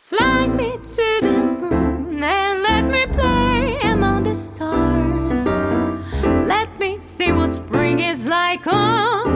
Fly me to the moon and let me play among the stars. Let me see what spring is like on